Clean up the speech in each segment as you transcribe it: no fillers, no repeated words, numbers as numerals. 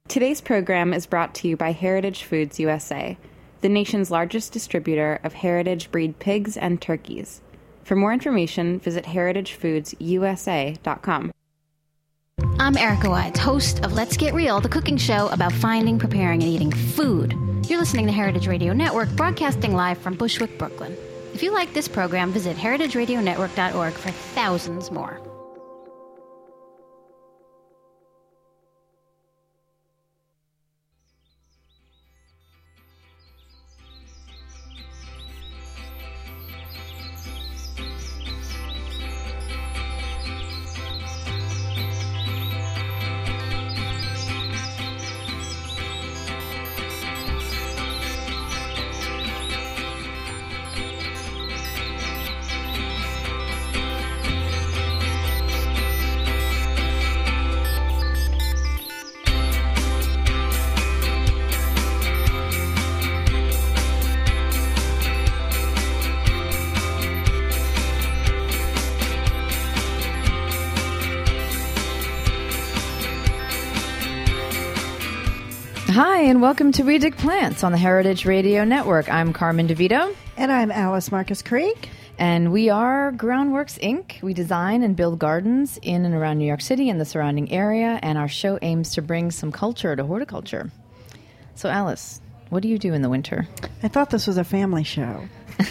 Today's program is brought to you by Heritage Foods USA, the nation's largest distributor of heritage breed pigs and turkeys. For more information, visit heritagefoodsusa.com. I'm Erica Wides, host of Let's Get Real, the cooking show about finding, preparing, and eating food. You're listening to Heritage Radio Network, broadcasting live from Bushwick, Brooklyn. If you like this program, visit heritageradionetwork.org for thousands more. Hi, and welcome to We Dig Plants on the Heritage Radio Network. I'm Carmen DeVito. And I'm Alice Marcus Creek. And we are Groundworks, Inc. We design and build gardens in and around New York City and the surrounding area, and our show aims to bring some culture to horticulture. So, Alice, what do you do in the winter? I thought this was a family show.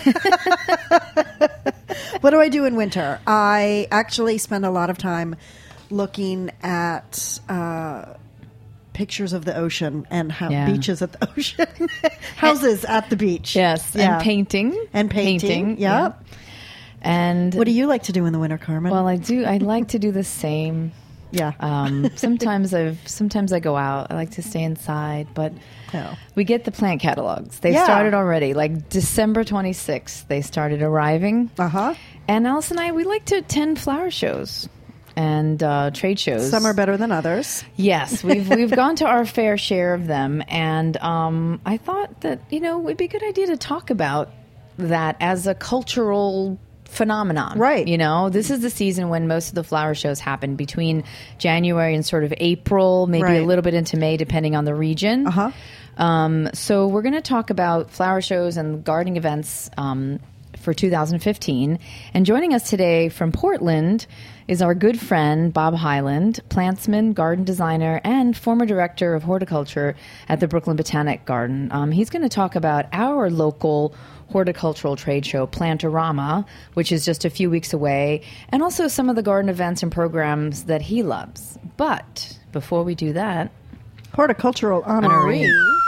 What do I do in winter? I actually spend a lot of time looking at pictures of the ocean and beaches at the ocean, houses at the beach. Yes, yeah. And painting. And painting, yeah. And what do you like to do in the winter, Carmen? Well, I like to do the same. Yeah. Sometimes I go out. I like to stay inside, but we get the plant catalogs. They started already, like December 26th. They started arriving. Uh-huh. And Alice and I, we like to attend flower shows and trade shows. Some are better than others. Yes, we've gone to our fair share of them, and I thought that it'd be a good idea to talk about that as a cultural phenomenon. Right. This is the season when most of the flower shows happen, between January and sort of April, maybe a little bit into May, depending on the region. Uh-huh. So we're going to talk about flower shows and gardening events for 2015. And joining us today from Portland is our good friend, Bob Hyland, plantsman, garden designer, and former director of horticulture at the Brooklyn Botanic Garden. He's going to talk about our local horticultural trade show, Plantorama, which is just a few weeks away, and also some of the garden events and programs that he loves. But before we do that, horticultural honoree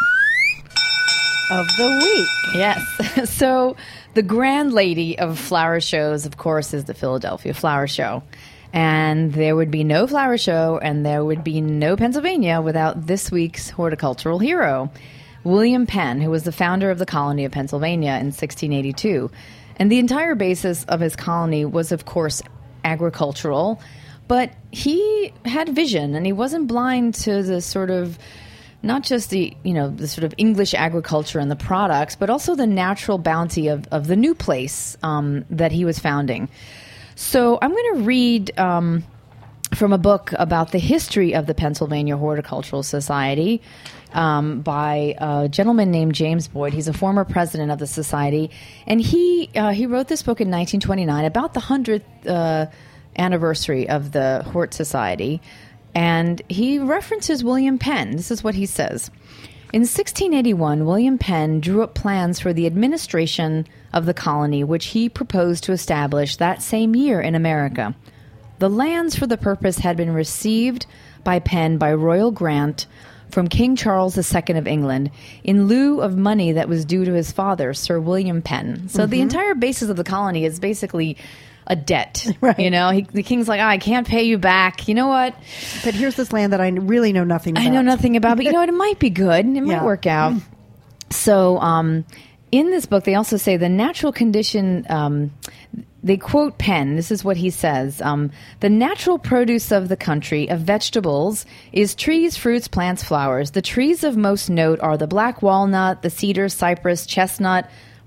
of the week. Yes. So the grand lady of flower shows, of course, is the Philadelphia Flower Show. And there would be no flower show and there would be no Pennsylvania without this week's horticultural hero, William Penn, who was the founder of the colony of Pennsylvania in 1682. And the entire basis of his colony was, of course, agricultural. But he had vision, and he wasn't blind to the sort of not just the sort of English agriculture and the products, but also the natural bounty of the new place that he was founding. So I'm going to read from a book about the history of the Pennsylvania Horticultural Society by a gentleman named James Boyd. He's a former president of the society, and he wrote this book in 1929 about the 100th anniversary of the Hort Society. And he references William Penn. This is what he says. In 1681, William Penn drew up plans for the administration of the colony, which he proposed to establish that same year in America. The lands for the purpose had been received by Penn by royal grant from King Charles II of England in lieu of money that was due to his father, Sir William Penn. So the entire basis of the colony is basically a debt. Right. The king's like, I can't pay you back. You know what? But here's this land that I really know nothing about. I know nothing about, but it might be good. It might work out. So in this book, they also say the natural condition, they quote Penn. This is what he says. The natural produce of the country, of vegetables, is trees, fruits, plants, flowers. The trees of most note are the black walnut, the cedar, cypress, chestnut,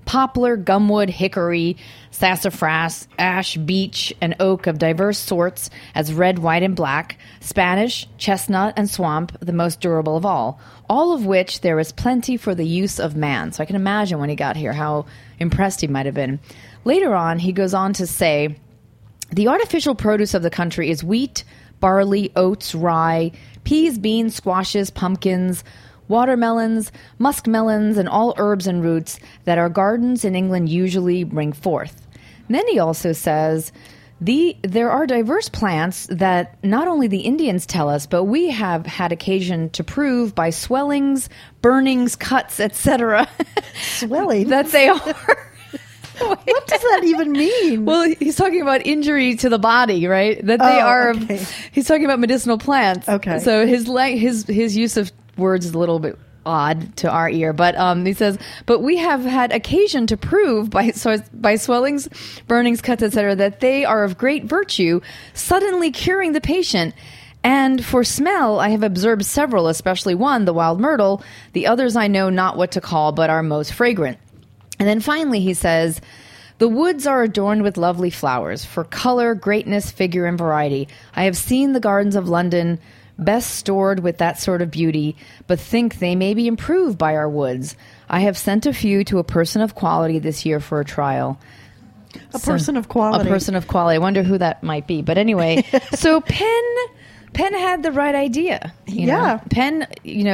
poplar, gumwood, hickory, sassafras, ash, beech, and oak of diverse sorts as red, white, and black, Spanish, chestnut, and swamp, the most durable of all of which there is plenty for the use of man. So I can imagine when he got here how impressed he might have been. Later on, he goes on to say, the artificial produce of the country is wheat, barley, oats, rye, peas, beans, squashes, pumpkins, watermelons, muskmelons, and all herbs and roots that our gardens in England usually bring forth. And then he also says, there are diverse plants that not only the Indians tell us, but we have had occasion to prove by swellings, burnings, cuts, etc. Swelling? that they are... What does that even mean? Well, he's talking about injury to the body, right? That they are. Okay. He's talking about medicinal plants. Okay. So his use of words is a little bit odd to our ear, but he says, but we have had occasion to prove by swellings, burnings, cuts, etc., that they are of great virtue, suddenly curing the patient. And for smell, I have observed several, especially one, the wild myrtle. The others I know not what to call, but are most fragrant. And then finally he says, the woods are adorned with lovely flowers, for color, greatness, figure, and variety. I have seen the gardens of London best stored with that sort of beauty, but think they may be improved by our woods. I have sent a few to a person of quality this year for a trial. A person of quality. A person of quality. I wonder who that might be. But anyway, so Penn had the right idea. You know? Penn,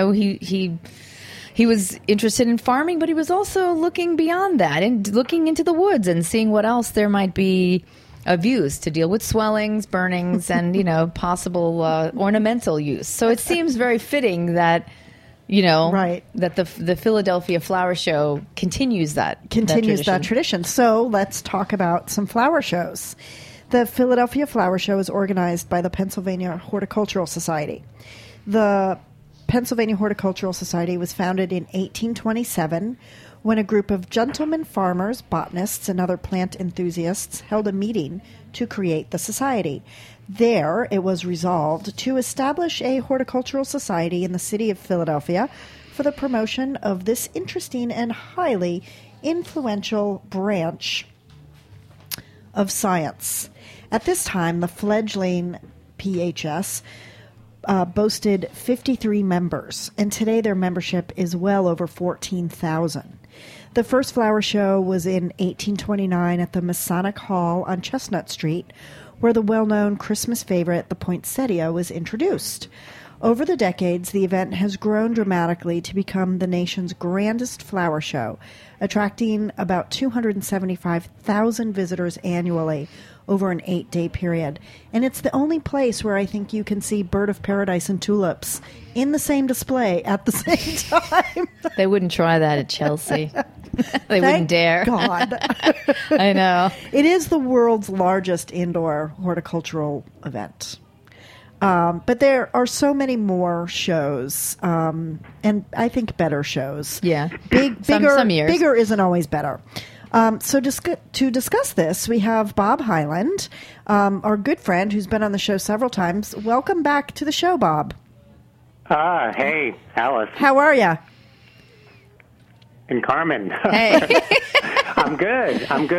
he was interested in farming, but he was also looking beyond that and looking into the woods and seeing what else there might be of use to deal with swellings, burnings, and, possible ornamental use. So it seems very fitting that, right, that the Philadelphia Flower Show continues that tradition. So let's talk about some flower shows. The Philadelphia Flower Show is organized by the Pennsylvania Horticultural Society. The Pennsylvania Horticultural Society was founded in 1827 when a group of gentlemen farmers, botanists, and other plant enthusiasts held a meeting to create the society. There, it was resolved to establish a horticultural society in the city of Philadelphia for the promotion of this interesting and highly influential branch of science. At this time, the fledgling PHS boasted 53 members, and today their membership is well over 14,000. The first flower show was in 1829 at the Masonic Hall on Chestnut Street, where the well-known Christmas favorite, the poinsettia, was introduced. Over the decades, the event has grown dramatically to become the nation's grandest flower show, attracting about 275,000 visitors annually over an 8-day period. And it's the only place where I think you can see bird of paradise and tulips in the same display at the same time. They wouldn't try that at Chelsea. They wouldn't dare. God. I know. It is the world's largest indoor horticultural event. But there are so many more shows, and I think better shows. Yeah. Bigger, some years. Bigger isn't always better. So to discuss this, we have Bob Hyland, our good friend who's been on the show several times. Welcome back to the show, Bob. Hey, Alice. How are you? And Carmen. Hey. I'm good.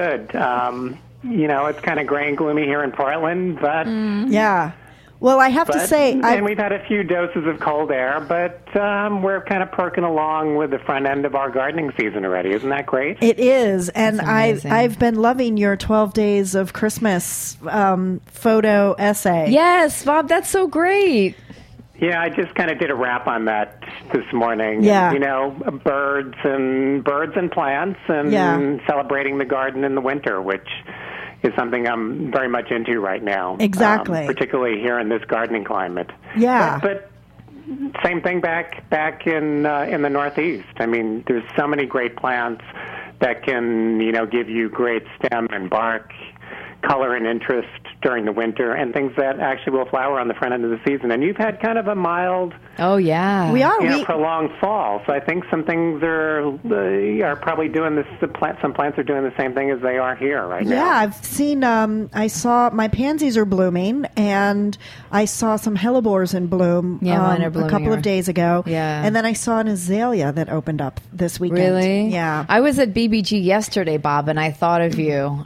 It's kind of gray and gloomy here in Portland, but... Yeah. Well, I have to say... And we've had a few doses of cold air, but we're kind of perking along with the front end of our gardening season already. Isn't that great? It is. And I've been loving your 12 Days of Christmas photo essay. Yes, Bob, that's so great. Yeah, I just kind of did a wrap on that this morning. Yeah. Birds and plants and celebrating the garden in the winter, which is something I'm very much into right now. Exactly. Particularly here in this gardening climate. Yeah. But same thing back in the Northeast. I mean, there's so many great plants that can, give you great stem and bark, color and interest, during the winter, and things that actually will flower on the front end of the season. And you've had kind of a mild, we are prolonged fall. So I think some things are probably doing this. Some plants are doing the same thing as they are here right now. Yeah, I've seen. I saw my pansies are blooming, and I saw some hellebores in bloom. Mine are blooming a couple of days ago. Yeah, and then I saw an azalea that opened up this weekend. Really? Yeah. I was at BBG yesterday, Bob, and I thought of you.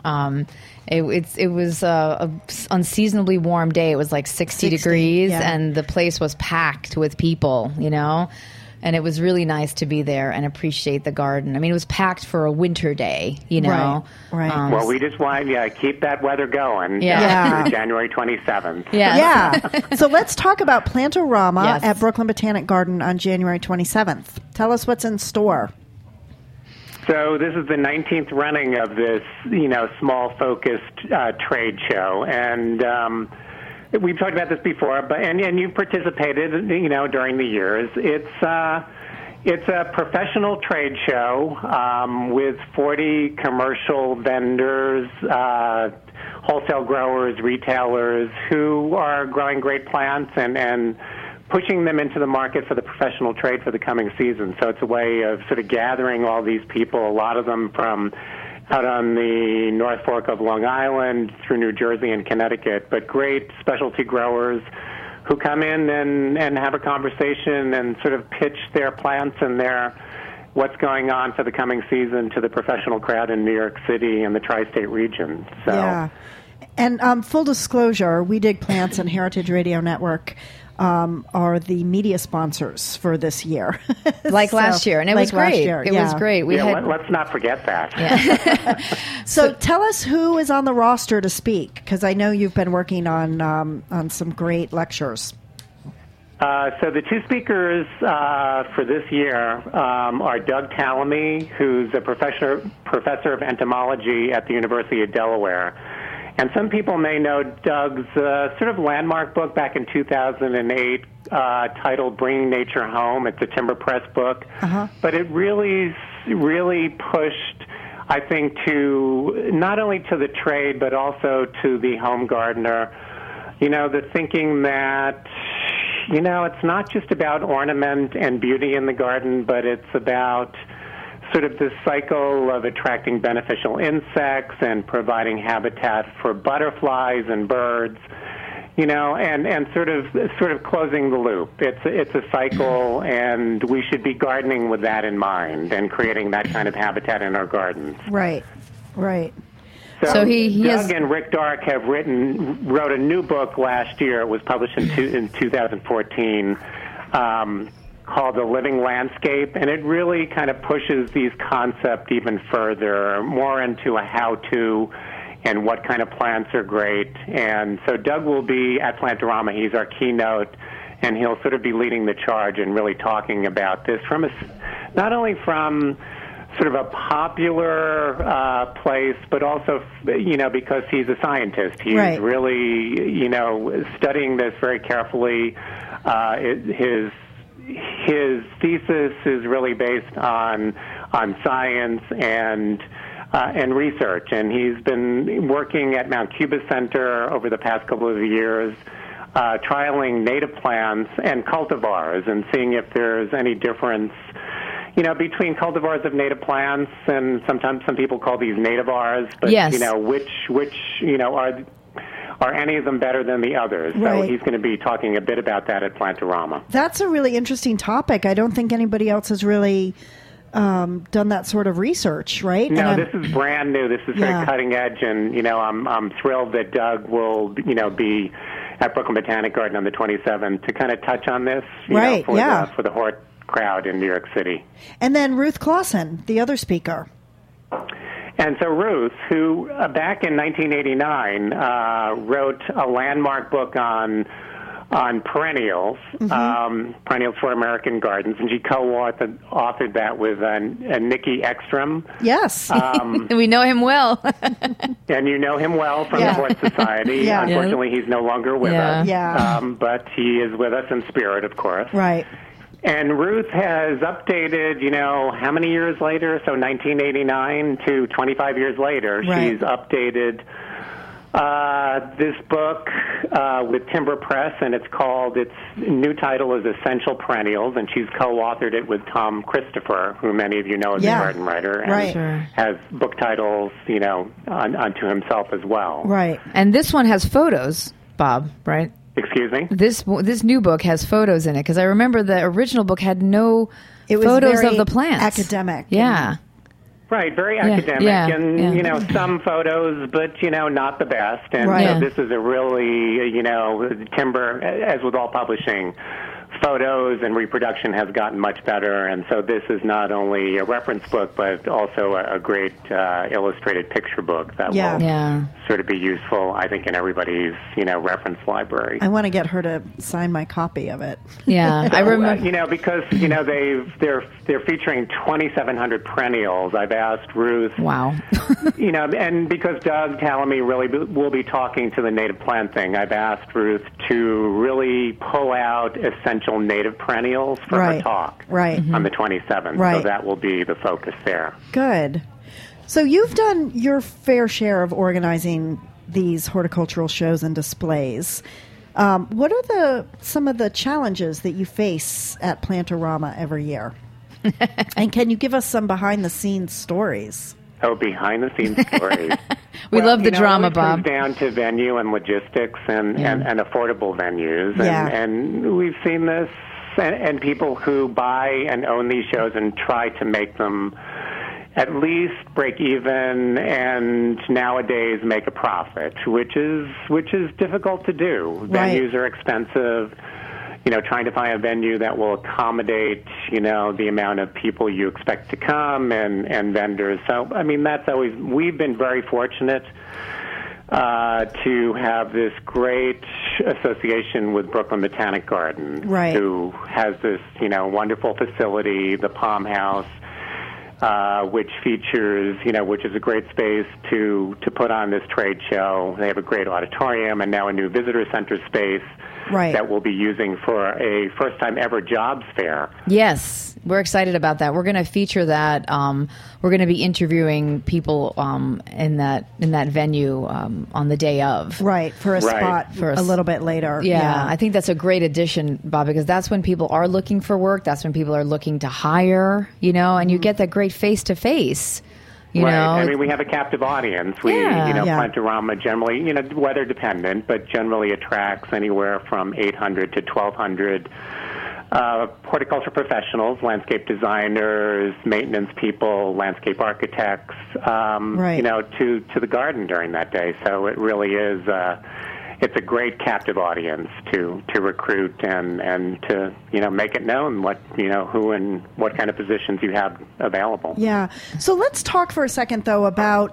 It was an unseasonably warm day. It was like 60 degrees, and the place was packed with people, and it was really nice to be there and appreciate the garden. I mean, it was packed for a winter day, Right. Well, we just want to keep that weather going through January 27th. Yeah. So let's talk about Plantorama at Brooklyn Botanic Garden on January 27th. Tell us what's in store. So this is the 19th running of this, small focused trade show, and we've talked about this before. But and you've participated, during the years. It's a professional trade show with 40 commercial vendors, wholesale growers, retailers who are growing great plants and pushing them into the market for the professional trade for the coming season. So it's a way of sort of gathering all these people, a lot of them from out on the North Fork of Long Island through New Jersey and Connecticut, but great specialty growers who come in and have a conversation and sort of pitch their plants and their what's going on for the coming season to the professional crowd in New York City and the tri-state region. So. Yeah. And full disclosure, We Dig Plants and Heritage Radio Network are the media sponsors for this year. Like last year, and it was great. It was great. Let's not forget that. Yeah. So tell us who is on the roster to speak, because I know you've been working on some great lectures. So the two speakers for this year are Doug Tallamy, who's a professor of entomology at the University of Delaware. And some people may know Doug's sort of landmark book back in 2008 titled Bringing Nature Home. It's a Timber Press book. But it really pushed, I think, to not only to the trade but also to the home gardener, the thinking that, it's not just about ornament and beauty in the garden, but it's about sort of this cycle of attracting beneficial insects and providing habitat for butterflies and birds, and sort of closing the loop. It's a cycle, and we should be gardening with that in mind and creating that kind of habitat in our gardens. Right. So Doug and Rick Dark wrote a new book last year. It was published in 2014. Called The Living Landscape, and it really kind of pushes these concepts even further, more into a how-to and what kind of plants are great. And so Doug will be at Plantorama. He's our keynote, and he'll sort of be leading the charge and really talking about this not only from sort of a popular place, but also, because he's a scientist. He's really, studying this very carefully. His thesis is really based on science and research, and he's been working at Mount Cuba Center over the past couple of years, trialing native plants and cultivars, and seeing if there's any difference, between cultivars of native plants, and sometimes some people call these nativars, but which are any of them better than the others? So he's going to be talking a bit about that at Plantorama. That's a really interesting topic. I don't think anybody else has really done that sort of research, right? No, this is brand new. This is very cutting edge, and I'm thrilled that Doug will be at Brooklyn Botanic Garden on the 27th to kind of touch on this, for the hort crowd in New York City. And then Ruth Clausen, the other speaker. And so Ruth, who back in 1989 wrote a landmark book on perennials, perennials for American gardens, and she co-authored that with Nikki Ekstrom. Yes, we know him well. And you know him well from the Hort Society. Unfortunately, he's no longer with us. But he is with us in spirit, of course. Right. And Ruth has updated, how many years later? So 1989 to 25 years later, she's updated This book with Timber Press, and its new title is Essential Perennials, and she's co-authored it with Tom Christopher, who many of you know as a garden writer, and has book titles, unto himself as well. Right. And this one has photos, Bob, right? Excuse me? This new book has photos in it, because I remember the original book had no photos of the plants. Academic. Yeah. Right, very academic, some photos, but, not the best. And this is a really, Timber, as with all publishing, photos and reproduction has gotten much better, and so this is not only a reference book, but also a great illustrated picture book that will sort of be useful, I think, in everybody's, reference library. I want to get her to sign my copy of it. Yeah, I remember. Because, they're featuring 2,700 perennials. I've asked Ruth. Wow. And because Doug Tallamy really will be talking to the native plant thing, I've asked Ruth to really pull out essential native perennials for her talk on the 27th. Right. So that will be the focus there. Good. So you've done your fair share of organizing these horticultural shows and displays. What are some of the challenges that you face at Plantorama every year? And can you give us some behind-the-scenes stories? Oh, behind-the-scenes stories. We love the drama, it Bob. Comes down to venue and logistics and affordable venues. And we've seen this, and people who buy and own these shows and try to make them at least break even and nowadays make a profit, which is difficult to do. Venues are expensive. Trying to find a venue that will accommodate, the amount of people you expect to come and vendors. So, we've been very fortunate to have this great association with Brooklyn Botanic Garden, who has this, wonderful facility, the Palm House, which features, which is a great space to put on this trade show. They have a great auditorium and now a new visitor center space that we'll be using for a first-time ever jobs fair. Yes, we're excited about that. We're going to feature that. We're going to be interviewing people in that venue on the day of. Right, for a spot for a little bit later. Yeah, I think that's a great addition, Bob, because that's when people are looking for work. That's when people are looking to hire, and you get that great face-to-face. We have a captive audience. Plantorama generally, weather dependent, but generally attracts anywhere from 800 to 1,200 horticulture professionals, landscape designers, maintenance people, landscape architects, to the garden during that day. So it really is. It's a great captive audience to recruit and to make it known what who and what kind of positions you have available. Yeah. So let's talk for a second though about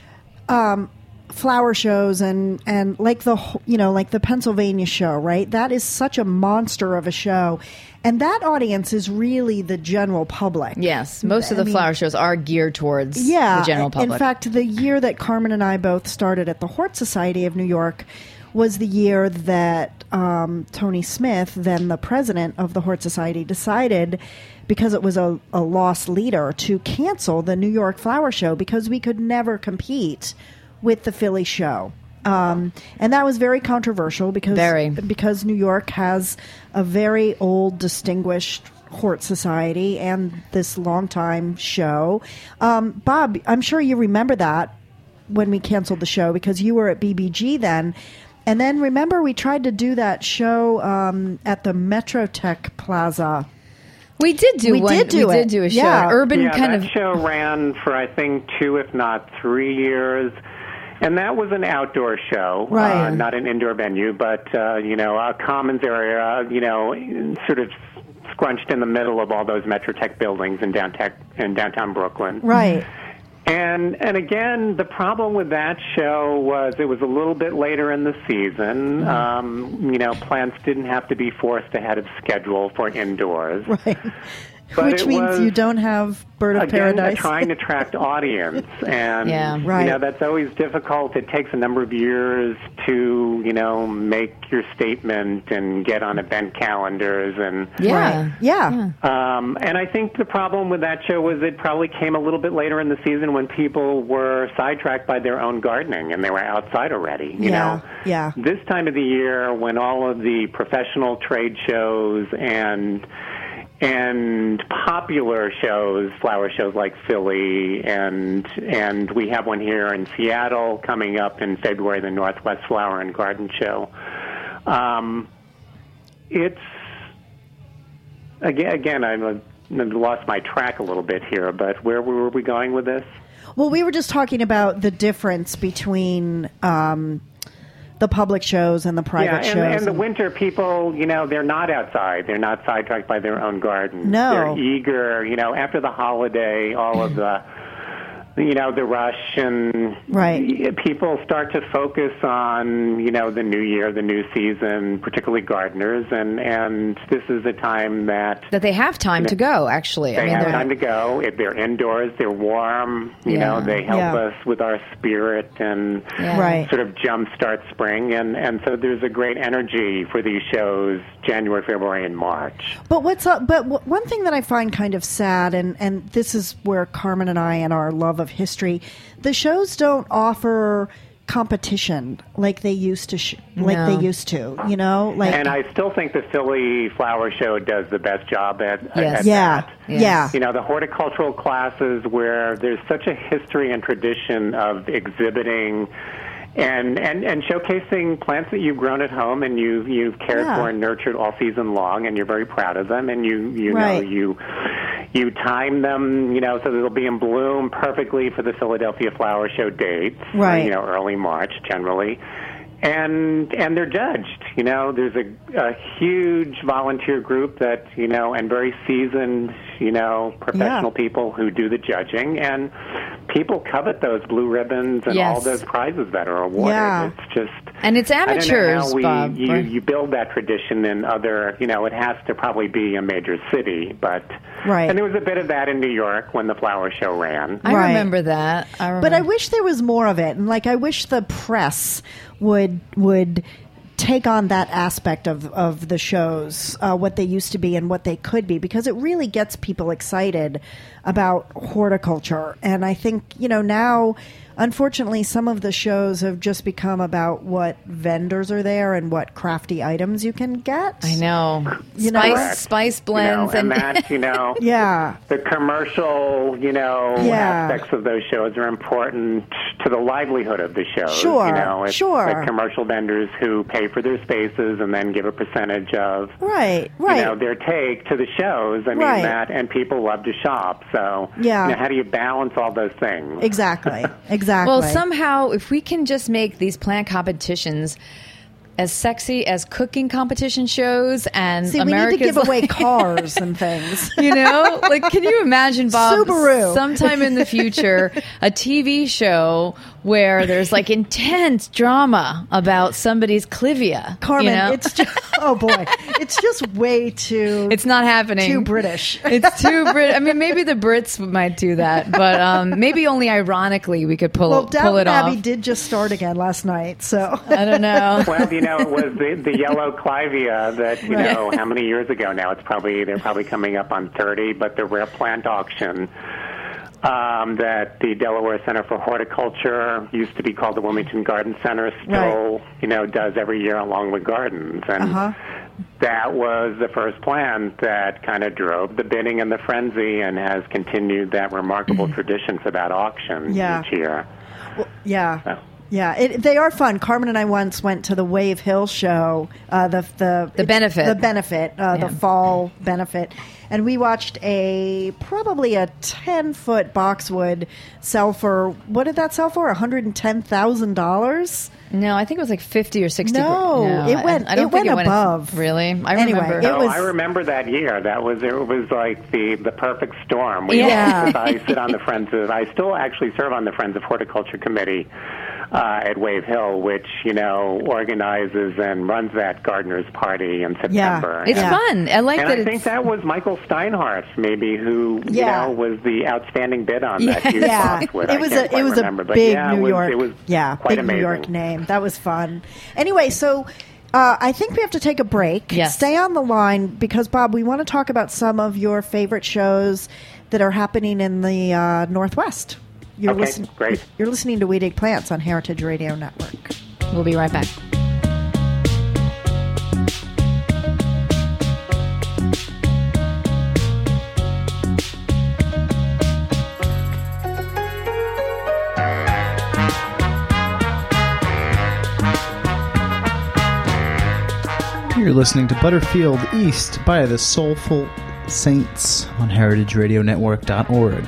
flower shows and like the Pennsylvania show, right? That is such a monster of a show. And that audience is really the general public. Yes, most of the flower shows are geared towards the general public. In fact, the year that Carmen and I both started at the Hort Society of New York was the year that Tony Smith, then the president of the Hort Society, decided, because it was a lost leader, to cancel the New York Flower Show because we could never compete with the Philly show. And that was very controversial because New York has a very old, distinguished Hort Society and this longtime show. Bob, I'm sure you remember that when we canceled the show because you were at BBG then. And then remember we tried to do that show at the Metrotech Plaza. We did do a show. That show ran for I think 2, if not 3 years. And that was an outdoor show, not an indoor venue, but, a commons area, sort of scrunched in the middle of all those Metrotech buildings in downtown Brooklyn. Right. And again, the problem with that show was it was a little bit later in the season. Plants didn't have to be forced ahead of schedule for indoors. Right. But which means you don't have Bird of again, Paradise. Trying to attract audience, and right. That's always difficult. It takes a number of years to make your statement and get on event calendars and and I think the problem with that show was it probably came a little bit later in the season when people were sidetracked by their own gardening and they were outside already. You know, this time of the year when all of the professional trade shows and popular shows, flower shows like Philly, and we have one here in Seattle coming up in February, the Northwest Flower and Garden Show. It's again, I've lost my track a little bit here, but where were we going with this? Well, we were just talking about the difference between the public shows and the private shows. And the winter people, they're not outside. They're not sidetracked by their own garden. No. They're eager, after the holiday, all of the, the rush and people start to focus on, the new year, the new season, particularly gardeners, and this is a time that they have time to go, actually. They have time to go. If they're indoors, they're warm, they help us with our spirit and sort of jumpstart spring, and so there's a great energy for these shows January, February, and March. But one thing that I find kind of sad, and this is where Carmen and I and our love of history, the shows don't offer competition like they used to and I still think the Philly Flower Show does the best job at that. The horticultural classes where there's such a history and tradition of exhibiting and showcasing plants that you've grown at home and you've cared for and nurtured all season long, and you're very proud of them, and you time them, so that they'll be in bloom perfectly for the Philadelphia Flower Show dates, early March generally. And they're judged. There's a huge volunteer group that, and very seasoned, professional people who do the judging, and people covet those blue ribbons and all those prizes that are awarded. It's just, and it's amateurs, Bob. You build that tradition in other, it has to probably be a major city, but and there was a bit of that in New York when the flower show ran. I remember that. But I wish there was more of it, and I wish the press would take on that aspect of the shows, what they used to be and what they could be, because it really gets people excited about horticulture. And I think, now, unfortunately, some of the shows have just become about what vendors are there and what crafty items you can get. I know. Spice blends. And that, the commercial, aspects of those shows are important to the livelihood of the shows. It's like commercial vendors who pay for their spaces and then give a percentage of their take to the shows. I mean, that, and people love to shop. So, how do you balance all those things? Exactly. Well, somehow, if we can just make these plant competitions as sexy as cooking competition shows and we need to give away cars and things. Can you imagine, Bob, Subaru. sometime in the future, a TV show where there's intense drama about somebody's clivia? Carmen, it's just, oh boy, it's just way too... It's not happening. Too British. It's too British. I mean, maybe the Brits might do that, but maybe only ironically we could pull it Downton off. Abbey did just start again last night, so... I don't know. Well, it was the yellow clivia that, how many years ago now? They're probably coming up on 30, but the rare plant auction that the Delaware Center for Horticulture, used to be called the Wilmington Garden Center, still, does every year along with gardens. And that was the first plant that kind of drove the bidding and the frenzy and has continued that remarkable tradition for that auction each year. Well, they are fun. Carmen and I once went to the Wave Hill show, the benefit, the fall benefit, and we watched probably a 10-foot boxwood sell for, what did that sell for? $110,000? No, I think it was like 50 or 60. No, it went. I don't think it went above. Really? I remember. I remember that year. It was like the perfect storm. I sit on the Friends of. I still actually serve on the Friends of Horticulture Committee. at Wave Hill, which, organizes and runs that gardener's party in September. It's fun. I like that. I think that was Michael Steinhardt, maybe, who was the outstanding bid on that. It was a big New York, quite amazing. New York name. That was fun. Anyway, so I think we have to take a break. Yes. Stay on the line because, Bob, we want to talk about some of your favorite shows that are happening in the Northwest. Great. You're listening to We Dig Plants on Heritage Radio Network. We'll be right back. You're listening to Butterfield East by the Soulful Saints on heritageradionetwork.org.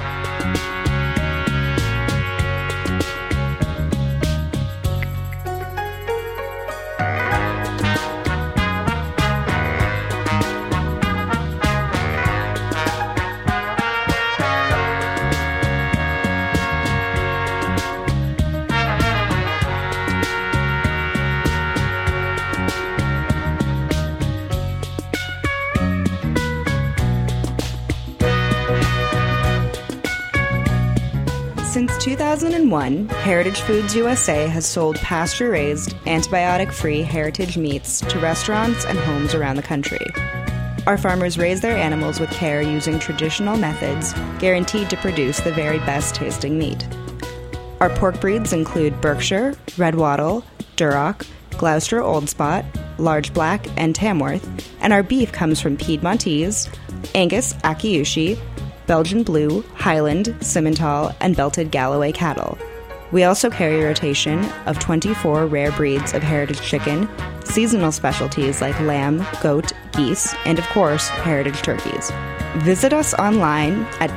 Since 2001, Heritage Foods USA has sold pasture-raised, antibiotic-free heritage meats to restaurants and homes around the country. Our farmers raise their animals with care using traditional methods, guaranteed to produce the very best-tasting meat. Our pork breeds include Berkshire, Red Wattle, Duroc, Gloucester Old Spot, Large Black, and Tamworth, and our beef comes from Piedmontese, Angus Akiyushi, Belgian Blue, Highland, Simmental, and Belted Galloway cattle. We also carry a rotation of 24 rare breeds of heritage chicken, seasonal specialties like lamb, goat, geese, and of course, heritage turkeys. Visit us online at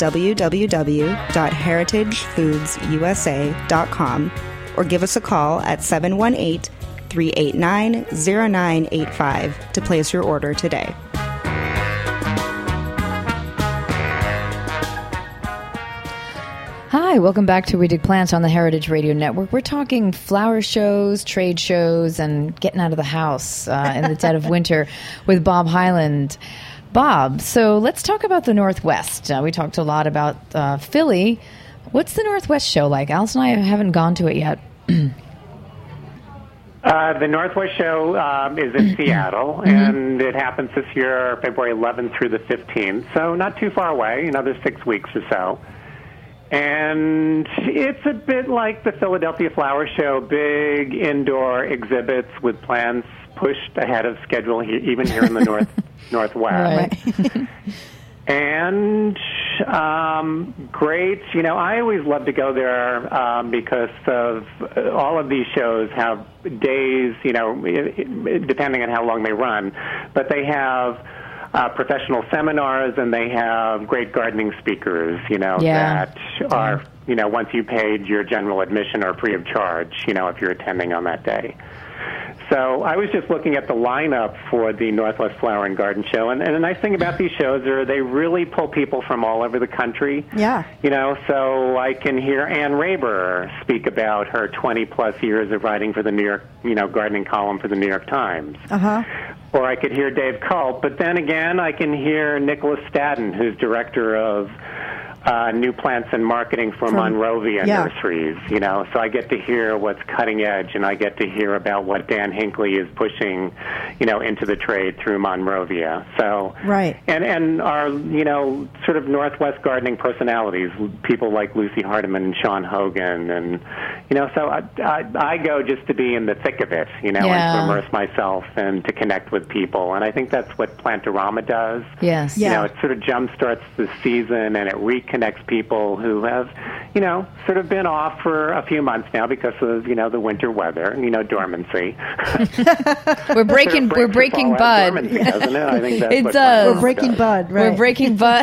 www.heritagefoodsusa.com or give us a call at 718-389-0985 to place your order today. Hi, welcome back to We Dig Plants on the Heritage Radio Network. We're talking flower shows, trade shows, and getting out of the house in the dead of winter with Bob Hyland. Bob, so let's talk about the Northwest. We talked a lot about Philly. What's the Northwest show like? Alice and I haven't gone to it yet. The Northwest Show is in Seattle, and it happens this year, February 11th through the 15th, so not too far away, another 6 weeks or so. And it's a bit like the Philadelphia Flower Show, big indoor exhibits with plans pushed ahead of schedule, even here in the Northwest. Right. And great. I always love to go there because of all of these shows have days, depending on how long they run, but they have professional seminars, and they have great gardening speakers, that are, once you paid your general admission or free of charge, if you're attending on that day. So I was just looking at the lineup for the Northwest Flower and Garden Show, and the nice thing about these shows are they really pull people from all over the country. Yeah. So I can hear Ann Raber speak about her 20-plus years of writing for the New York, gardening column for the New York Times. Uh-huh. Or I could hear Dave Culp, but then again, I can hear Nicholas Stadden, who's director of new plants and marketing for Monrovia Nurseries, so I get to hear what's cutting edge, and I get to hear about what Dan Hinckley is pushing, into the trade through Monrovia. So, right. And our, sort of Northwest gardening personalities, people like Lucy Hardiman and Sean Hogan, and, so I go just to be in the thick of it, and to immerse myself and to connect with people, and I think that's what Plantorama does. Yes. Yeah. It sort of jumpstarts the season, and it reconnects people who have, sort of been off for a few months now because of, the winter weather, dormancy. We're breaking bud. Dormancy, doesn't it? I think that's it what does. We're breaking bud, right. We're breaking bud.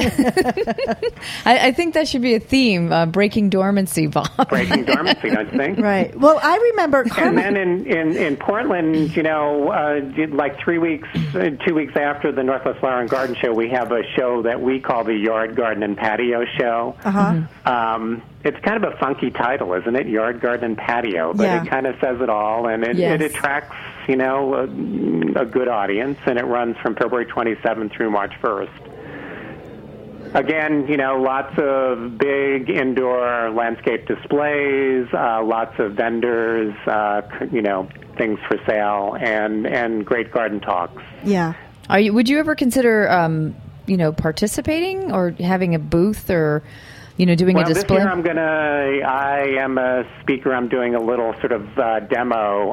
I think that should be a theme, breaking dormancy, Bob. Breaking dormancy, don't you think? Right. Well, I remember... And then in Portland, like 2 weeks after the Northwest Flower and Garden Show, we have a show that we call the Yard, Garden, and Patio Show. Uh-huh. it's kind of a funky title, isn't it? Yard, garden, and patio. But Yeah. it kind of says it all, and it attracts, you know, a good audience, and it runs from February 27th through March 1st. Again, you know, lots of big indoor landscape displays, lots of vendors, you know, things for sale, and great garden talks. Yeah. Would you ever consider, you know, participating or having a booth or, you know, doing a display? This year I am a speaker. I'm doing a little sort of demo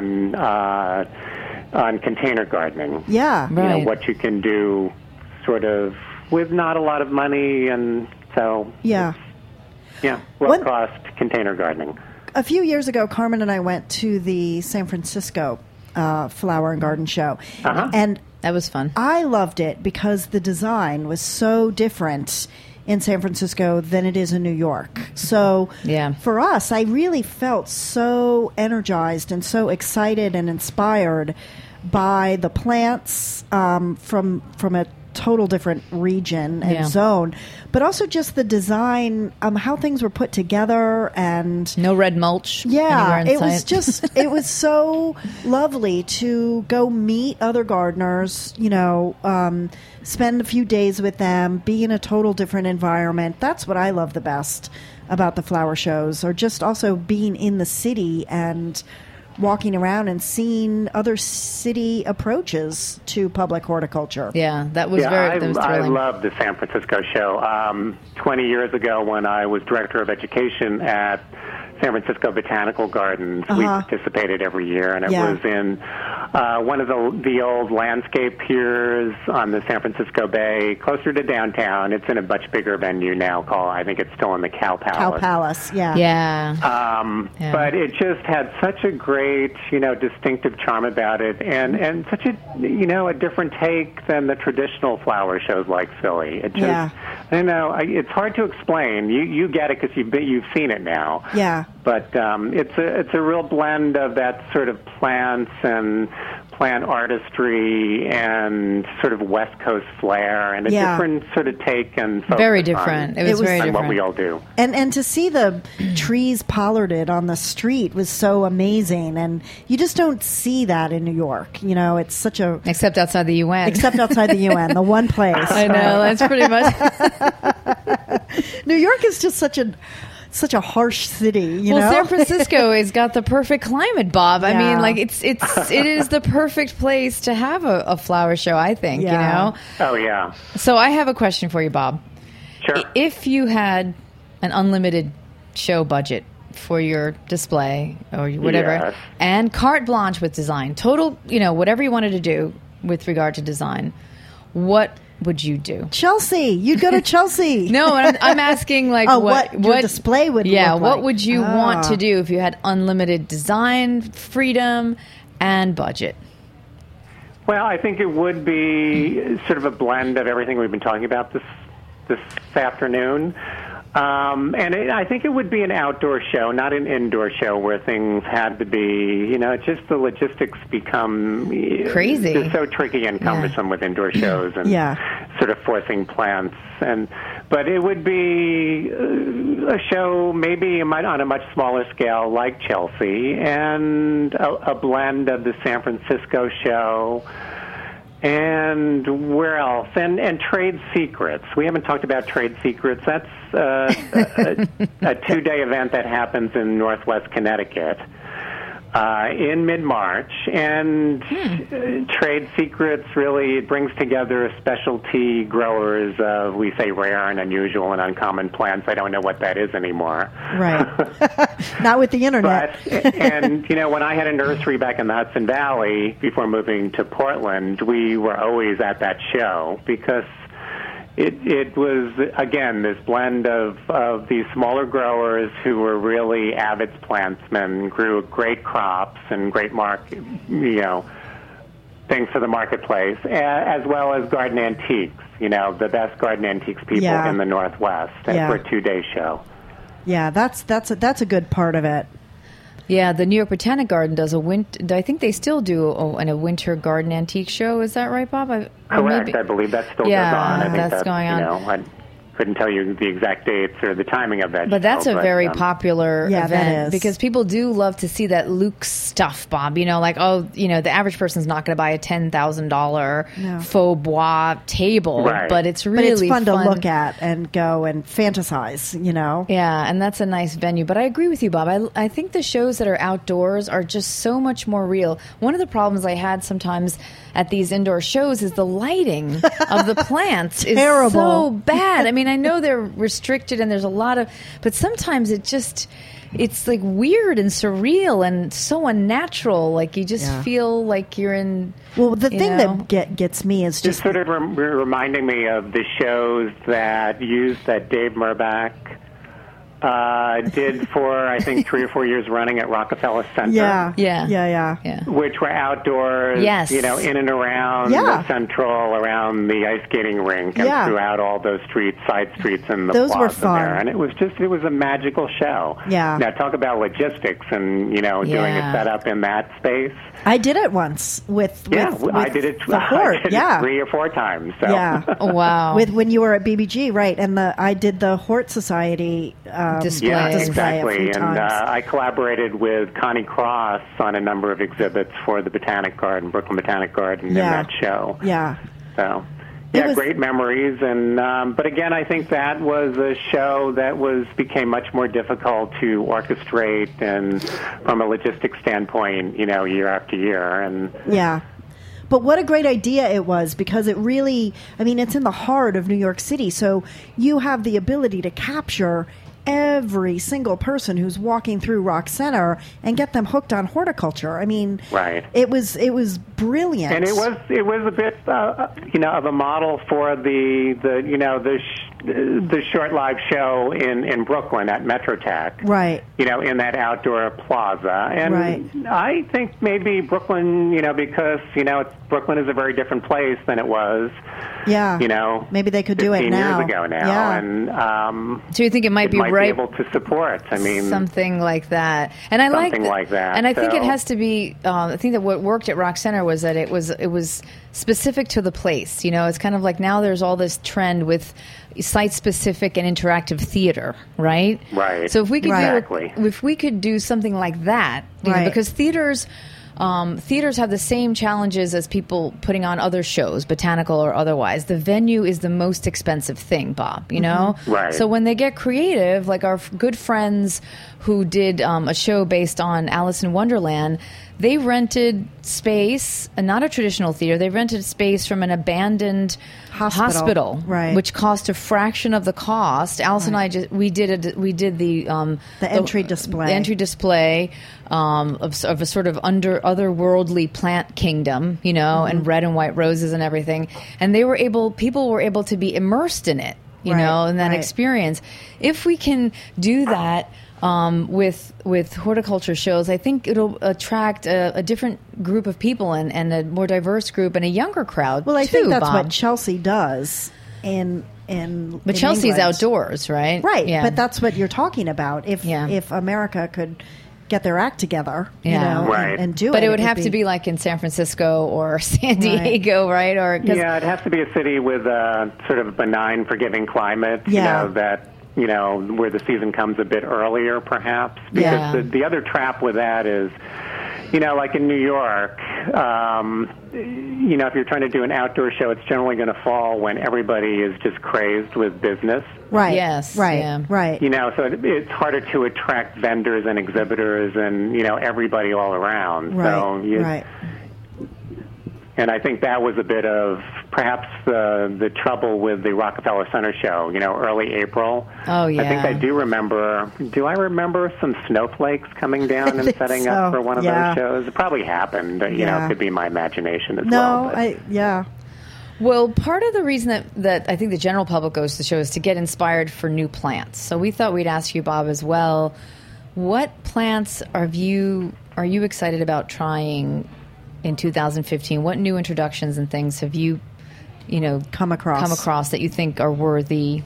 on container gardening. Yeah. You know, Right. what you can do sort of with not a lot of money, and so Yeah. low-cost container gardening. A few years ago, Carmen and I went to the San Francisco Flower and Garden Show. Uh-huh. And That was fun. I loved it because the design was so different in San Francisco than it is in New York. So Yeah. for us, I really felt so energized and so excited and inspired by the plants from a total different region and Yeah. zone, but also just the design, how things were put together, and No red mulch. yeah, anywhere in it was sight. just, it was so lovely to go meet other gardeners, you know, spend a few days with them, be in a total different environment. That's what I love the best about the flower shows, or just also being in the city and walking around and seeing other city approaches to public horticulture. Yeah, that was I thrilling. love the San Francisco show. 20 years ago, when I was director of education at San Francisco Botanical Gardens, we participated every year, and it was in one of the old landscape piers on the San Francisco Bay, closer to downtown. It's in a much bigger venue now called, I think it's still in the Cow Palace. Cow Palace, yeah. Yeah. Yeah. But it just had such a great, you know, distinctive charm about it, and such a, you know, a different take than the traditional flower shows like Philly. It just, you know, it's hard to explain. You get it because you've seen it now. Yeah. But it's a real blend of that sort of plants and plant artistry and sort of West Coast flair, and a different sort of take and focus Very different. on, It was very on different. what we all do. And to see the trees pollarded on the street was so amazing, and you just don't see that in New York. You know, it's such a Except outside the UN. except outside the UN, the one place. I know, that's pretty much. New York is just such a harsh city, you know. San Francisco has got the perfect climate, Bob. I Yeah. mean, like it is the perfect place to have a flower show, I think, Yeah. you know. Oh, yeah. So I have a question for you, Bob. Sure. If you had an unlimited show budget for your display or whatever, Yes. and carte blanche with design, total, you know, whatever you wanted to do with regard to design, what would you do? Chelsea, you'd go to Chelsea. No, I'm asking like what your display would yeah, look what like. would you want to do if you had unlimited design, freedom, and budget? Well, I think it would be sort of a blend of everything we've been talking about this afternoon. I think it would be an outdoor show, not an indoor show where things had to be, you know, just the logistics become crazy. They're so tricky and cumbersome with indoor shows and sort of forcing plants. But it would be a show maybe on a much smaller scale like Chelsea, and a blend of the San Francisco show. And where else? And trade secrets. We haven't talked about trade secrets. That's a 2-day event that happens in Northwest Connecticut in mid-March. And trade secrets really brings together specialty growers of, we say, rare and unusual and uncommon plants. I don't know what that is anymore. Right. Not with the internet. And, you know, when I had a nursery back in the Hudson Valley before moving to Portland, we were always at that show because it was, again, this blend of these smaller growers who were really avid plantsmen, grew great crops and great things for the marketplace, as well as garden antiques, you know, the best garden antiques people in the Northwest for a 2-day show. Yeah, that's a good part of it. Yeah, the New York Botanic Garden does a winter. I think they still do a winter garden antique show. Is that right, Bob? Correct. I believe that still goes on. I think that's going on. You know, couldn't tell you the exact dates or the timing of that. But that's show, a very popular that event is. because people do love to see that Luke stuff, Bob. You know, like, the average person's not going to buy a $10,000 faux bois table, Right. but it's really fun to look at and go and fantasize, you know? Yeah, and that's a nice venue. But I agree with you, Bob. I think the shows that are outdoors are just so much more real. One of the problems I had sometimes at these indoor shows is the lighting of the plants is Terrible. so bad. I mean, I know they're restricted and there's a lot of, but sometimes it's like weird and surreal and so unnatural. Like you just feel like you're in. Well, the thing that gets me is Just just sort of reminding me of the shows that Dave Murbach did for, I think, 3 or 4 years running at Rockefeller Center. Yeah. Which were outdoors, Yes. In and around the Central, around the ice skating rink, and throughout all those side streets in the Those plaza were fun. there. And it was a magical show. Yeah. Now, talk about logistics and, doing a setup in that space. I did it once with I did it. the Hort. I did Yeah. it 3 or 4 times. So. Yeah. Oh, wow. With when you were at BBG, right? And I did the Hort Society Display. Yeah, display exactly. a few And times. I collaborated with Connie Cross on a number of exhibits for the Botanic Garden, Brooklyn Botanic Garden, in that show. Yeah. So, It was- great memories. And but again, I think that was a show that became much more difficult to orchestrate, and from a logistics standpoint, year after year. And Yeah. But what a great idea it was, because it really, it's in the heart of New York City. So you have the ability to capture every single person who's walking through Rock Center and get them hooked on horticulture. Right. It was brilliant. And it was a bit, of a model for the short live show in Brooklyn at Metrotech. Right. In that outdoor plaza. And Right. I think maybe Brooklyn, because, Brooklyn is a very different place than it was. Yeah. Maybe they could do it 15 now. years ago now. Yeah. And So you think it might be be right? able to support. Something like that, and I something like that. And I think it So- has to be. I think that what worked at Rock Center was that it was specific to the place. It's kind of like now there's all this trend with site-specific and interactive theater, right? Right. So if we could Exactly. if we could do something like that, Right. because theaters have the same challenges as people putting on other shows, botanical or otherwise. The venue is the most expensive thing, Bob, Right. So when they get creative, like our good friends who did a show based on Alice in Wonderland, they rented space, and not a traditional theater. They rented space from an abandoned hospital, Right. which cost a fraction of the cost. Alice and I we did the entry display. The entry display of a sort of otherworldly plant kingdom, and red and white roses and everything. And people were able to be immersed in it, in that experience. If we can do that with horticulture shows, I think it'll attract a different group of people and a more diverse group and a younger crowd. Well, I too, think that's Bob. what Chelsea does in But Chelsea's England. outdoors, right? Right. Yeah. But that's what you're talking about. If America could get their act together, Right. and do it. But it would have to be like in San Francisco or San Diego, right? Or it has to be a city with a sort of benign, forgiving climate. That where the season comes a bit earlier, perhaps. Because the other trap with that is, like in New York, if you're trying to do an outdoor show, it's generally going to fall when everybody is just crazed with business. Right. Yes. Right. Yeah. Right. So it's harder to attract vendors and exhibitors and, everybody all around. Right. So right. And I think that was a bit of perhaps the trouble with the Rockefeller Center show, early April. Oh, yeah. I think I do remember. Do I remember some snowflakes coming down and setting up for one of those shows? It probably happened. It could be my imagination as well. No, Well, part of the reason that I think the general public goes to the show is to get inspired for new plants. So we thought we'd ask you, Bob, as well. What plants are you excited about trying in 2015? What new introductions and things have you come across that you think are worthy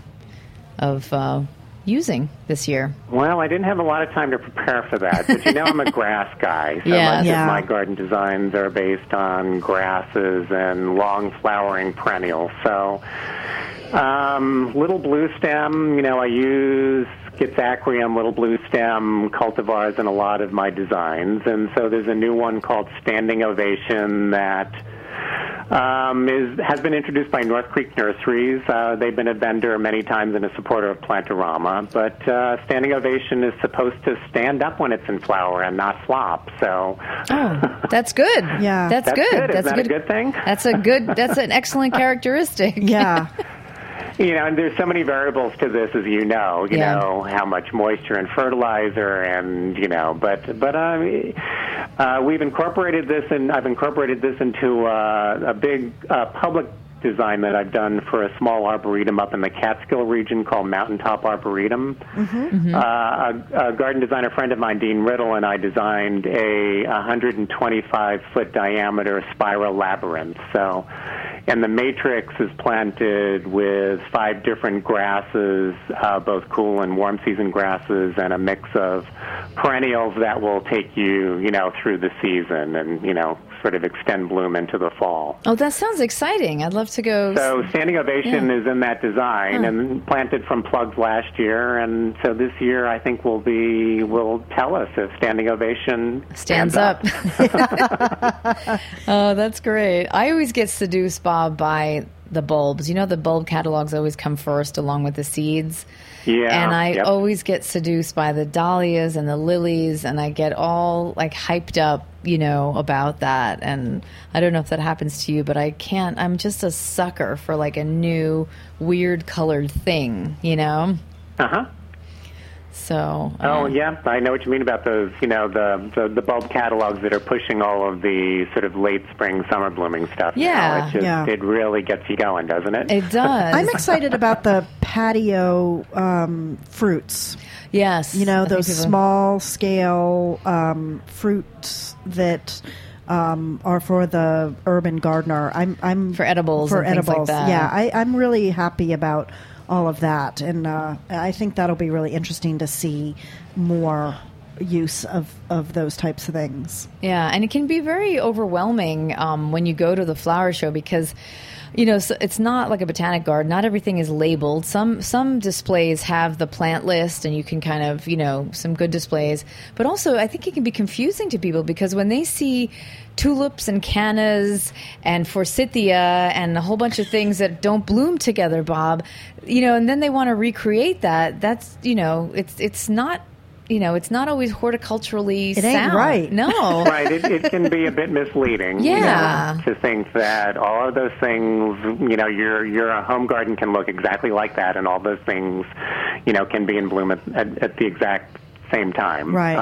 of using this year? Well, I didn't have a lot of time to prepare for that, but I'm a grass guy. So much of my garden designs are based on grasses and long flowering perennials. So, Little blue stem, I use Schizoacrium little blue stem cultivars in a lot of my designs. And so there's a new one called Standing Ovation that has been introduced by North Creek Nurseries. They've been a vendor many times and a supporter of Plantorama. But Standing Ovation is supposed to stand up when it's in flower and not flop. So, that's good. Yeah, that's good. That's a good thing. That's an excellent characteristic. Yeah. And there's so many variables to this, as you know. You know how much moisture and fertilizer, and we've incorporated this, and I've incorporated this into a big public design that I've done for a small arboretum up in the Catskill region called Mountaintop Arboretum. A garden designer friend of mine, Dean Riddle, and I designed a 125-foot diameter spiral labyrinth. So. And the matrix is planted with 5 different grasses, both cool and warm season grasses, and a mix of perennials that will take you, through the season and, sort of extend bloom into the fall. Oh, that sounds exciting. I'd love to go. So Standing Ovation is in that design and planted from plugs last year. And so this year I think will tell us if Standing Ovation stands up. Oh, that's great. I always get seduced, Bob, by the bulbs. The bulb catalogs always come first along with the seeds. Yeah. And I always get seduced by the dahlias and the lilies, and I get all hyped up, about that. And I don't know if that happens to you, but I'm just a sucker for a new weird colored thing, Uh-huh. So. Yeah, I know what you mean about those. The bulb catalogs that are pushing all of the sort of late spring, summer blooming stuff. Yeah, it really gets you going, doesn't it? It does. I'm excited about the patio fruits. Yes, those small scale fruits that are for the urban gardener. I'm for edibles. For and edibles, things like that. Yeah, I'm really happy about all of that, and I think that'll be really interesting to see more use of those types of things. Yeah, and it can be very overwhelming when you go to the flower show because, so it's not like a botanic garden. Not everything is labeled. Some displays have the plant list, and you can kind of, some good displays. But also, I think it can be confusing to people because when they see tulips and cannas and forsythia and a whole bunch of things that don't bloom together, Bob, and then they want to recreate that. That's, it's not. It's not always horticulturally sound. It ain't right. No. Right. It can be a bit misleading. Yeah. To think that all of those things, your home garden can look exactly like that, and all those things, can be in bloom at the exact same time. Right.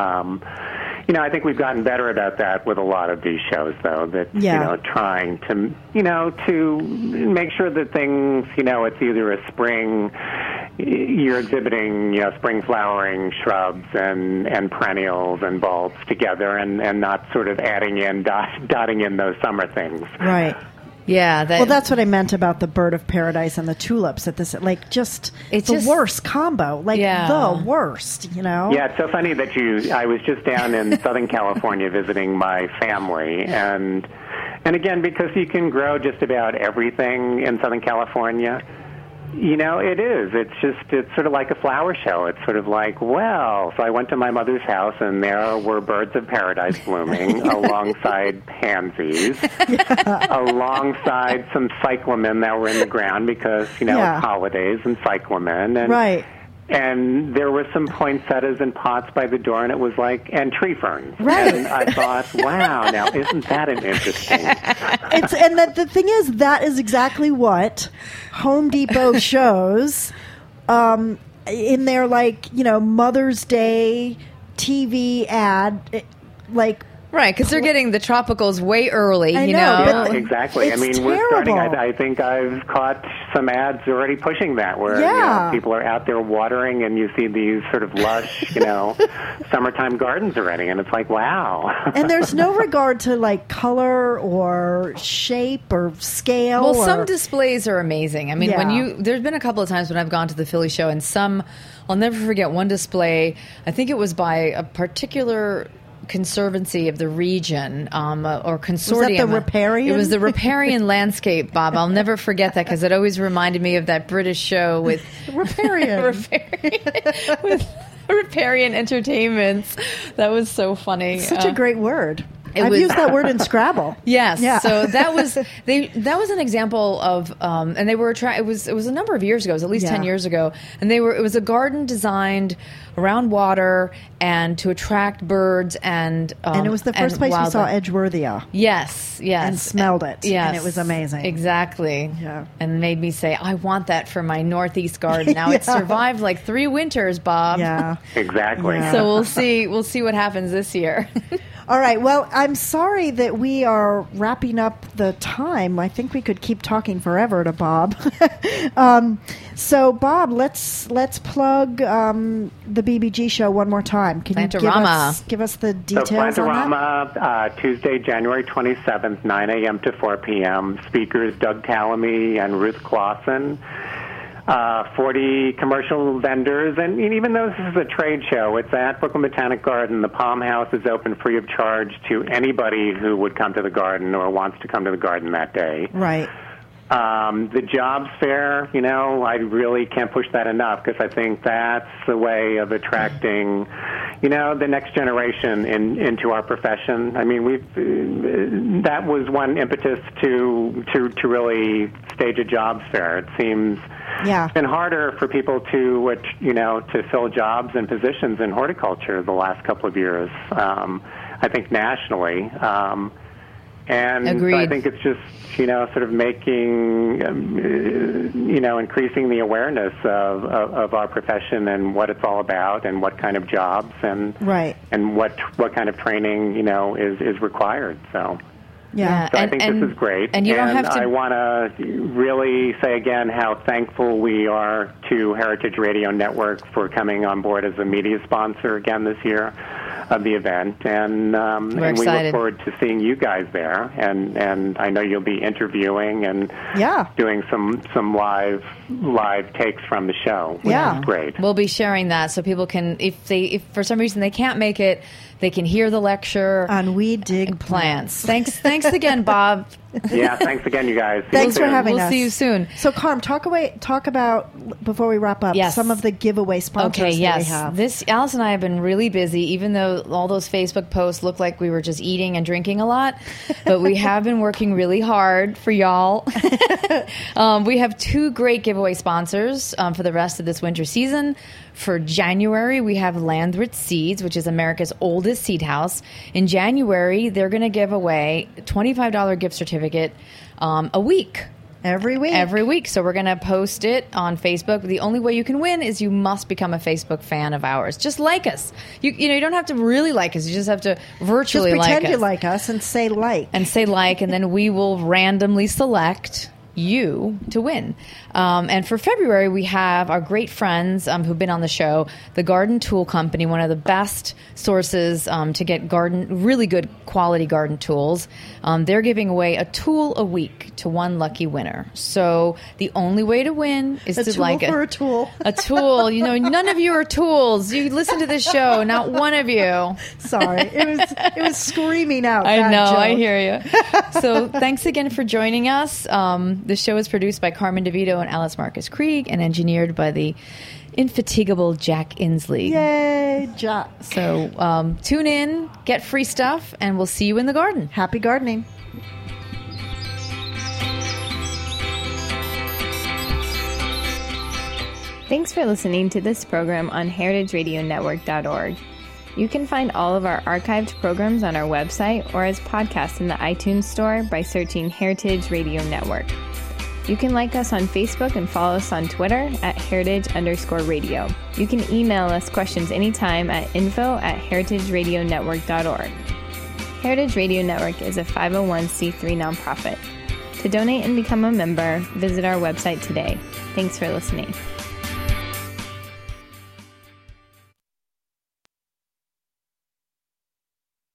I think we've gotten better about that with a lot of these shows, though, that, trying to, to make sure that things, it's either a spring, you're exhibiting, spring flowering shrubs and perennials and bulbs together and not sort of adding in, dotting in those summer things. Right. Yeah. That's what I meant about the bird of paradise and the tulips at this, it's the worst combo, the worst, Yeah, it's so funny that I was just down in Southern California visiting my family, and again, because you can grow just about everything in Southern California, it is. It's sort of like a flower show. It's sort of like, so I went to my mother's house, and there were birds of paradise blooming alongside pansies, alongside some cyclamen that were in the ground because, it's holidays and cyclamen. And, right. And there were some poinsettias in pots by the door, and it was and tree ferns. Right. And I thought, wow, now isn't that an interesting? The thing is, that is exactly what Home Depot shows in their Mother's Day TV ad, Right, because they're getting the tropicals way early, I know. But exactly. It's we're starting. terrible. I think I've caught some ads already pushing that, where people are out there watering, and you see these sort of lush, summertime gardens already, and it's like, wow. And there's no regard to color or shape or scale. Well, some displays are amazing. There's been a couple of times when I've gone to the Philly show, and I'll never forget one display. I think it was by a particular conservancy of the region, or consortium. Was that the riparian? It was the riparian landscape, Bob. I'll never forget that because it always reminded me of that British show with riparian. with riparian entertainments. That was so funny. Such a great word. I've used that word in Scrabble. Yes. Yeah. So that was an example of, and they were it was a number of years ago. It was at least 10 years ago, and it was a garden designed around water and to attract birds and it was the first place we saw Edgeworthia. Yes. And smelled it. Yes. And it was amazing. Exactly. Yeah. And made me say, I want that for my Northeast garden. Now it survived like 3 winters, Bob. Yeah. Exactly. Yeah. So we'll see what happens this year. All right. Well, I'm sorry that we are wrapping up the time. I think we could keep talking forever to Bob. So, Bob, let's plug the BBG show one more time. Can Plantorama. you give us the details So on that? Plantorama, Tuesday, January 27th, 9 a.m. to 4 p.m. Speakers Doug Tallamy and Ruth Clausen. 40 commercial vendors, and even though this is a trade show, it's at Brooklyn Botanic Garden. The Palm House is open free of charge to anybody who would come to the garden or wants to come to the garden that day. Right. The jobs fair, I really can't push that enough because I think that's the way of attracting, the next generation into our profession. I mean, that was one impetus to really stage a jobs fair. It seems it's been harder for people to fill jobs and positions in horticulture the last couple of years. I think nationally. And Agreed. So I think it's just, sort of making, increasing the awareness of our profession and what it's all about and what kind of jobs and what kind of training, is required. So. Yeah, so I think this is great. And you don't have to. I want to really say again how thankful we are to Heritage Radio Network for coming on board as a media sponsor again this year of the event. And we look forward to seeing you guys there. And I know you'll be interviewing and doing some live takes from the show, which is great. We'll be sharing that so people can, if for some reason they can't make it, they can hear the lecture on We Dig Plants. Thanks again, Bob. Yeah, thanks again, you guys. Thanks for having us. We'll see you soon. So, Carm, talk about, before we wrap up, some of the giveaway sponsors that we have. Alice and I have been really busy, even though all those Facebook posts look like we were just eating and drinking a lot. But we have been working really hard for y'all. We have 2 great giveaway sponsors for the rest of this winter season. For January, we have Landreth Seeds, which is America's oldest seed house. In January, they're going to give away a $25 gift certificate a week. Every week. So we're going to post it on Facebook. The only way you can win is you must become a Facebook fan of ours. Just like us. You don't have to really like us. You just have to virtually like us. Just pretend you like us and say like. And then we will randomly select you to win. And for February, we have our great friends who've been on the show, the Garden Tool Company, one of the best sources to get really good quality garden tools. They're giving away a tool a week to one lucky winner. So the only way to win is to like it. A tool. A tool. None of you are tools. You listen to this show, not one of you. Sorry. It was screaming out. I know. Joke. I hear you. So thanks again for joining us. The show is produced by Carmen DeVito and Alice Marcus Krieg and engineered by the infatigable Jack Inslee. Yay, Jack. So tune in, get free stuff, and we'll see you in the garden. Happy gardening. Thanks for listening to this program on heritageradionetwork.org. You can find all of our archived programs on our website or as podcasts in the iTunes Store by searching Heritage Radio Network. You can like us on Facebook and follow us on Twitter at heritage_radio. You can email us questions anytime at info@heritageradionetwork.org. Heritage Radio Network is a 501c3 nonprofit. To donate and become a member, visit our website today. Thanks for listening.